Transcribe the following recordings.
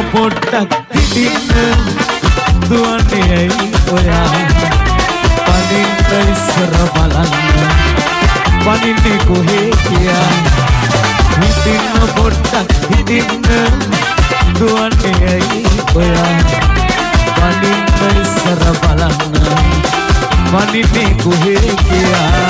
පොට්ටක් හිටින්න දුවන්නේ ඇයි ඔයා පනින්න ඉස්සර බලන්න පනින්නේ කොහේ කියා හිටින්න පොට්ටක් හිටින්න දුවන්නේ ඇයි ඔයා පනින්න ඉස්සර බලන්න පනින්නේ කොහේ කියා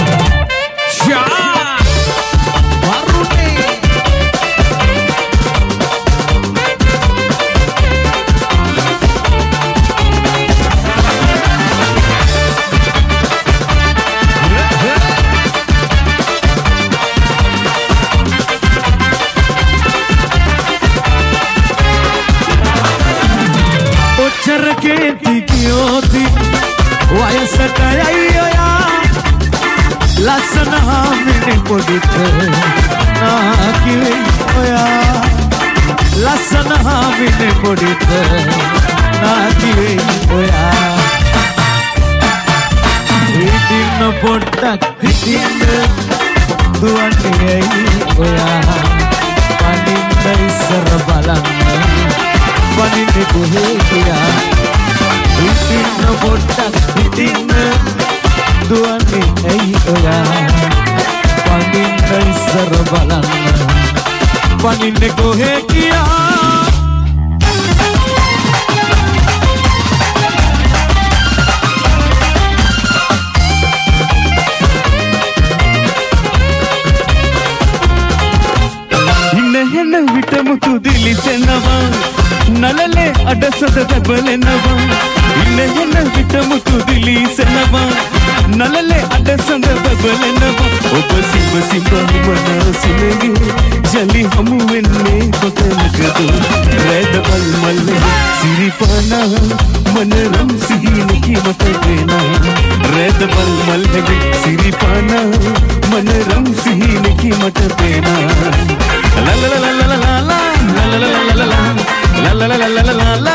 ලස්සන හාමිනේ පොඩිට නාකිවේ ඔයා ලස්සන හාමිනේ පොඩිට නාකිවේ ඔයා හිටින්න පොට්ටක් හිටින්න දුවන්නේ ඇයි ඔයා පනින්න ඉස්සර බලන්න පනින්නේ කොහේ කියා හිටින්න පොට්ටක් හිටින්න දුවන්නේ ඇයි ඔයා පනින්න ඉස්සර බලන්න පනින්නේ කොහේ කියා ඉන්න විටම තුදිලිසෙනවා නලලේ අඩසද දැබලෙනවා ඉන්න විටම තුදිලිසෙනවා නලලේ අඩසඳ බබලනවා ඔබ සිඹ සිඹ මනසිනේ ජලි හමු වෙන්නේ කොතනකද රැදපල් මල්ල සිරිපානා මනරම් සිහිනකි මට වෙනා රැදපල් මල්ල සිරිපානා මනරම් සිහිනකි මට වෙනා ලා ලා ලා ලා ලා ලා ලා ලා ලා ලා ලා ලා ලා ලා ලා ලා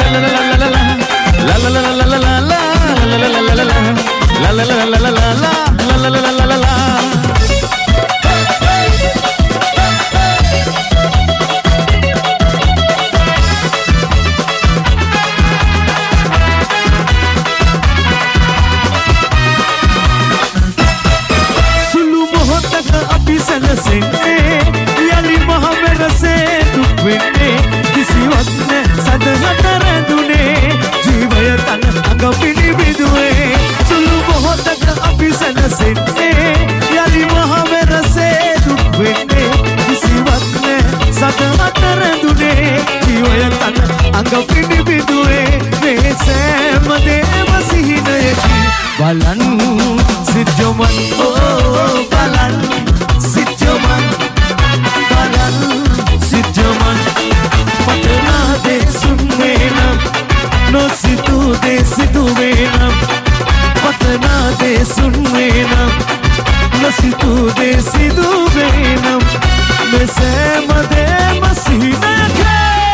සුළු මොහොතක අපි සැනසෙන්නේ යලි මහ වෙනසේ දුක් වෙන්නේ කිසිවක් නැ සදහට රැඳුනේ ජීවය තන අඟ පිළිබිදුවේ සුළු මොහොතක අපි සැනසෙන්නේ යලි මහ වෙනසේ දුක් වෙන්නේ කිසිවක් නැ සදහට රැඳුනේ ජීවය තන අඟ පිළිබිදුවේ මේ සෑම දේම සිහිනයකි බලන් සිද්ධමන් බලන් සිද්ධමන් බලන් සිද්ධමන් පතනා දේසුන්නේනම් නොසිතූ දේසිතුවේනම් පතනා දේසුන්නේනම් නොසිතූ දේසිතුවේනම් මෙසෑම දේම සිහිනයකි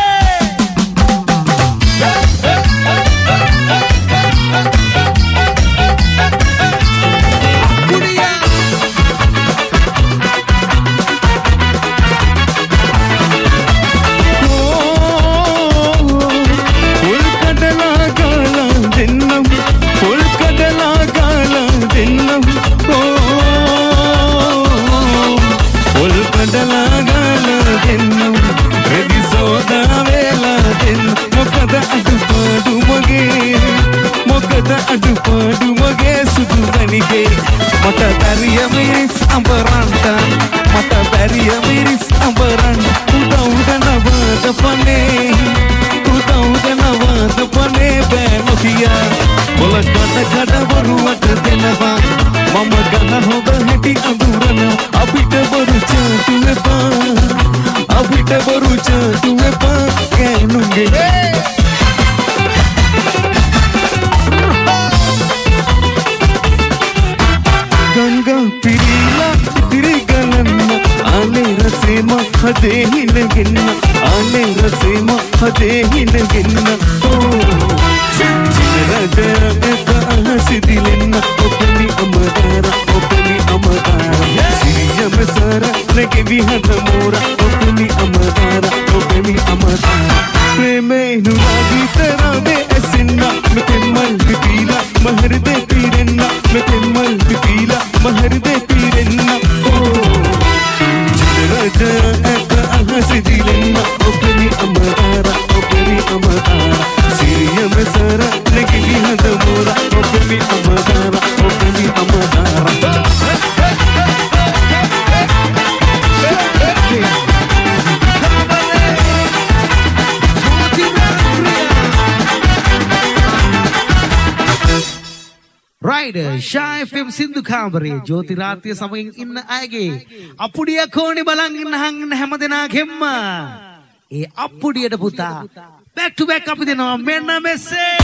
අඩුපාඩු මගේ සුදු වනිගේ මට බැරිය මිරිස් අඹරන්ට මට බැරිය මිරිස් අඹරන් උදව්ද නවද පනේ බෑ නොකියා පොල කඩ වරුවට දෙනවා මම ගන්න හොඳ හැටි අඳුරන අපිට බරු චාටු එපා කෑනුගේ गंगा पिरीला तिरिगलन्न आले रसेम हदे हिनगिन्न आले रसेम हदे हिनगिन्न ओ चिरदे सिदिलेन्न ओपनी अमदारा सिरियम सारा नगे विहद मोरा ओपनी अमदारा sidilenna openi amadara openi amadara siriya mesara negili hadamura openi amadara openi amadara Rider Shy FM Sindhu Kamari Jyoti Rathiya samayin inna ayage අපුඩිය කෝණි බලන් ඉන්න හංගන හැමදෙනාගෙම ඒ අපුඩියට පුතා back to back අපි දෙනවා මෙන්න මෙසේ